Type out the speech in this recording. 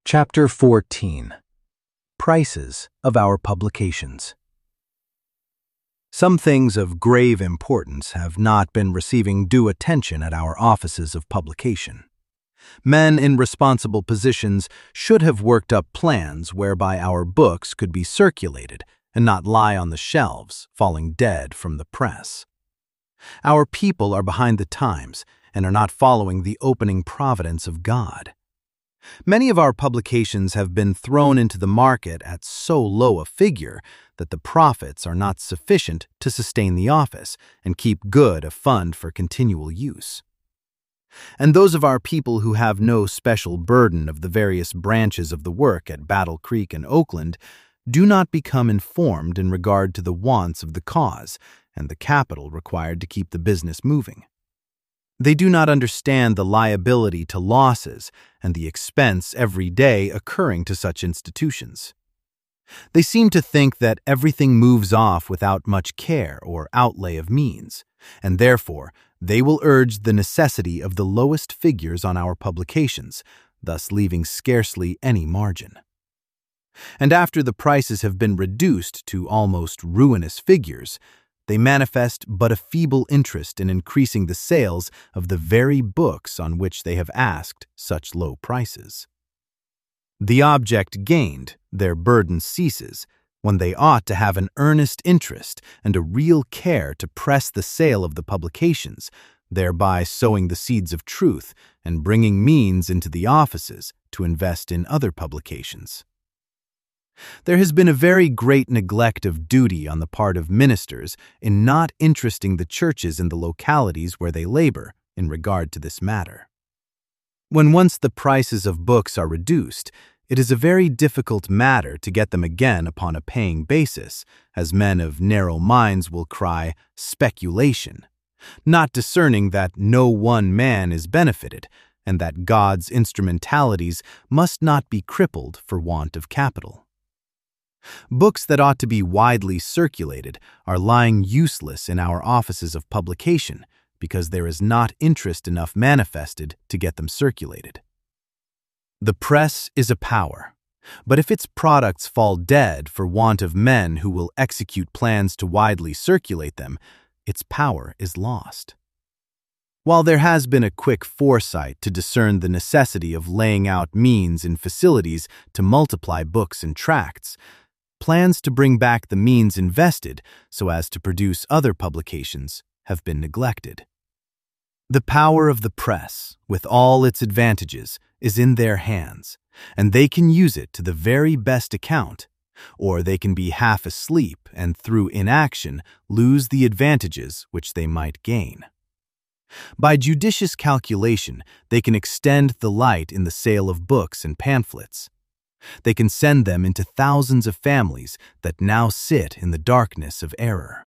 Chapter 14. Prices of our publications. Some things of grave importance have not been receiving due attention at our offices of publication. Men in responsible positions should have worked up plans whereby our books could be circulated and not lie on the shelves, falling dead from the press. Our people are behind the times and are not following the opening providence of God. Many of our publications have been thrown into the market at so low a figure that the profits are not sufficient to sustain the office and keep good a fund for continual use. And those of our people who have no special burden of the various branches of the work at Battle Creek and Oakland do not become informed in regard to the wants of the cause and the capital required to keep the business moving. They do not understand the liability to losses and the expense every day occurring to such institutions. They seem to think that everything moves off without much care or outlay of means, and therefore they will urge the necessity of the lowest figures on our publications, thus leaving scarcely any margin. And after the prices have been reduced to almost ruinous figures, they manifest but a feeble interest in increasing the sales of the very books on which they have asked such low prices. The object gained, their burden ceases, when they ought to have an earnest interest and a real care to press the sale of the publications, thereby sowing the seeds of truth and bringing means into the offices to invest in other publications. There has been a very great neglect of duty on the part of ministers in not interesting the churches in the localities where they labor in regard to this matter. When once the prices of books are reduced, it is a very difficult matter to get them again upon a paying basis, as men of narrow minds will cry, speculation, not discerning that no one man is benefited, and that God's instrumentalities must not be crippled for want of capital. Books that ought to be widely circulated are lying useless in our offices of publication because there is not interest enough manifested to get them circulated. The press is a power, but if its products fall dead for want of men who will execute plans to widely circulate them, its power is lost. While there has been a quick foresight to discern the necessity of laying out means and facilities to multiply books and tracts, plans to bring back the means invested so as to produce other publications have been neglected. The power of the press, with all its advantages, is in their hands, and they can use it to the very best account, or they can be half asleep and through inaction lose the advantages which they might gain. By judicious calculation, they can extend the light in the sale of books and pamphlets. They can send them into thousands of families that now sit in the darkness of error.